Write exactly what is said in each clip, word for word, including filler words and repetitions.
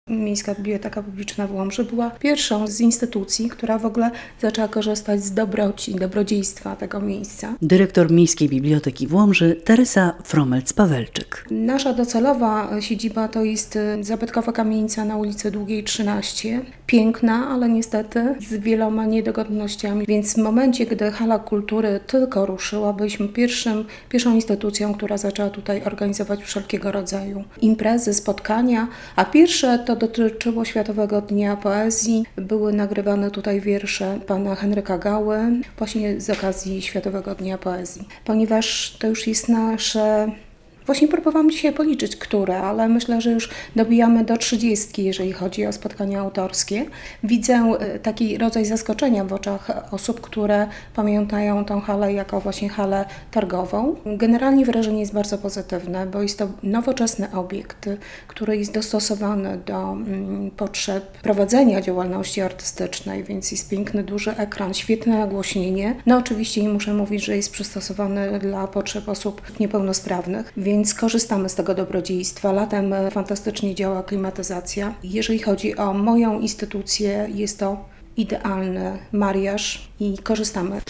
Miejska Biblioteka Publiczna w Łomży była pierwszą z instytucji, która w ogóle zaczęła korzystać z dobroci, dobrodziejstwa tego miejsca. Dyrektor Miejskiej Biblioteki w Łomży Teresa Fromelc-Pawelczyk. Nasza docelowa siedziba to jest zabytkowa kamienica na ulicy Długiej trzynaście. Piękna, ale niestety z wieloma niedogodnościami. Więc w momencie, gdy Hala Kultury tylko ruszyła, byliśmy pierwszym, pierwszą instytucją, która zaczęła tutaj organizować wszelkiego rodzaju imprezy, spotkania, a pierwsze to dotyczyło Światowego Dnia Poezji. Były nagrywane tutaj wiersze pana Henryka Gały właśnie z okazji Światowego Dnia Poezji. Ponieważ to już jest nasze... Właśnie próbowałam dzisiaj policzyć, które, ale myślę, że już dobijamy do trzydziestki, jeżeli chodzi o spotkania autorskie. Widzę taki rodzaj zaskoczenia w oczach osób, które pamiętają tą halę jako właśnie halę targową. Generalnie wrażenie jest bardzo pozytywne, bo jest to nowoczesny obiekt, który jest dostosowany do mm, potrzeb prowadzenia działalności artystycznej, więc jest piękny, duży ekran, świetne nagłośnienie. No oczywiście nie muszę mówić, że jest przystosowany dla potrzeb osób niepełnosprawnych, więc Więc korzystamy z tego dobrodziejstwa. Latem fantastycznie działa klimatyzacja. Jeżeli chodzi o moją instytucję, jest to idealny mariaż i korzystamy.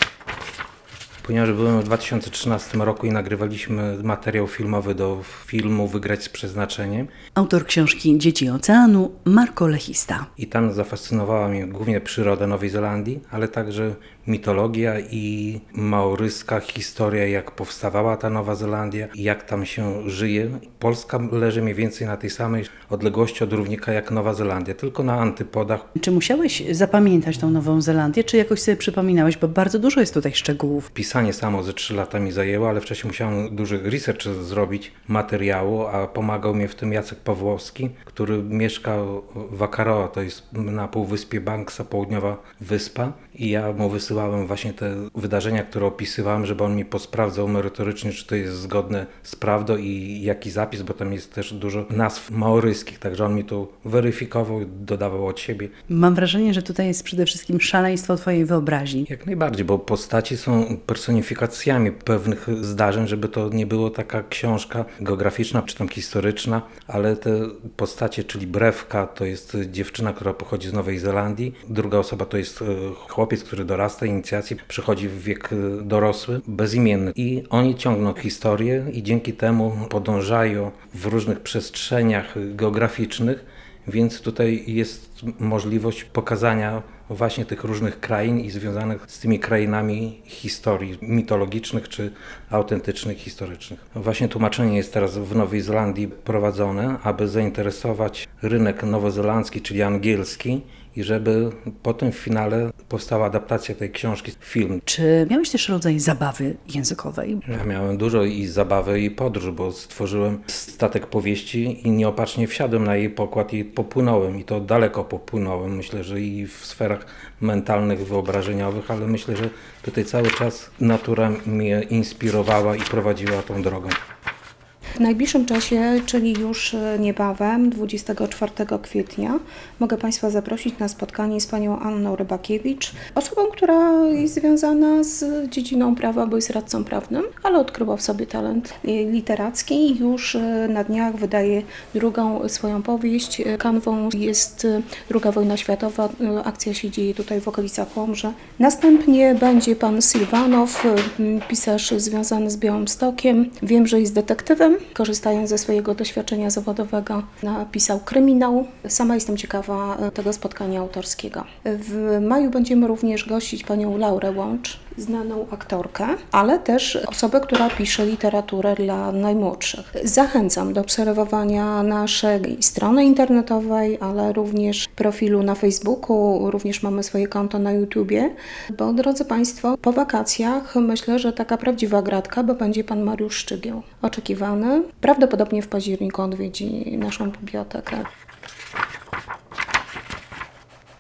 Ponieważ byłem w dwa tysiące trzynastym roku i nagrywaliśmy materiał filmowy do filmu Wygrać z przeznaczeniem. Autor książki Dzieci Oceanu Marco Lechista. I tam zafascynowała mnie głównie przyroda Nowej Zelandii, ale także mitologia i maoryska historia, jak powstawała ta Nowa Zelandia i jak tam się żyje. Polska leży mniej więcej na tej samej odległości od równika jak Nowa Zelandia, tylko na antypodach. Czy musiałeś zapamiętać tą Nową Zelandię, czy jakoś sobie przypominałeś, bo bardzo dużo jest tutaj szczegółów. Pisanie samo ze trzy lata mi zajęło, ale wcześniej musiałem duży research zrobić materiału, a pomagał mi w tym Jacek Pawłowski, który mieszkał w Akaroa, to jest na półwyspie Banksa, południowa wyspa, i ja mu wysyłałem właśnie te wydarzenia, które opisywałem, żeby on mi posprawdzał merytorycznie, czy to jest zgodne z prawdą i jaki zapis, bo tam jest też dużo nazw maoryskich, także on mi to weryfikował i dodawał od siebie. Mam wrażenie, że tutaj jest przede wszystkim szaleństwo twojej wyobraźni. Jak najbardziej, bo postaci są personifikacjami pewnych zdarzeń, żeby to nie było taka książka geograficzna czy tam historyczna, ale te postacie, czyli Brewka, to jest dziewczyna, która pochodzi z Nowej Zelandii, druga osoba to jest chłopiec, który dorasta, inicjacji, przychodzi w wiek dorosły, bezimienny, i oni ciągną historię i dzięki temu podążają w różnych przestrzeniach geograficznych, więc tutaj jest możliwość pokazania właśnie tych różnych krain i związanych z tymi krainami historii mitologicznych czy autentycznych, historycznych. Właśnie tłumaczenie jest teraz w Nowej Zelandii prowadzone, aby zainteresować rynek nowozelandzki, czyli angielski, i żeby potem w finale powstała adaptacja tej książki, film. Czy miałeś też rodzaj zabawy językowej? Ja miałem dużo i zabawy, i podróż, bo stworzyłem statek powieści i nieopatrznie wsiadłem na jej pokład i popłynąłem. I to daleko popłynąłem, myślę, że i w sferach mentalnych, wyobrażeniowych, ale myślę, że tutaj cały czas natura mnie inspirowała i prowadziła tą drogą. W najbliższym czasie, czyli już niebawem, dwudziestego czwartego kwietnia, mogę Państwa zaprosić na spotkanie z panią Anną Rybakiewicz, osobą, która jest związana z dziedziną prawa, bo jest radcą prawnym, ale odkryła w sobie talent literacki i już na dniach wydaje drugą swoją powieść. Kanwą jest druga wojna światowa, akcja się dzieje tutaj w okolicach Łomży. Następnie będzie pan Sylwanow, pisarz związany z Białymstokiem. Wiem, że jest detektywem. Korzystając ze swojego doświadczenia zawodowego, napisał kryminał. Sama jestem ciekawa tego spotkania autorskiego. W maju będziemy również gościć panią Laurę Łącz, znaną aktorkę, ale też osobę, która pisze literaturę dla najmłodszych. Zachęcam do obserwowania naszej strony internetowej, ale również profilu na Facebooku, również mamy swoje konto na YouTubie, bo drodzy Państwo, po wakacjach myślę, że taka prawdziwa gratka, bo będzie pan Mariusz Szczygieł oczekiwany. Prawdopodobnie w październiku odwiedzi naszą bibliotekę.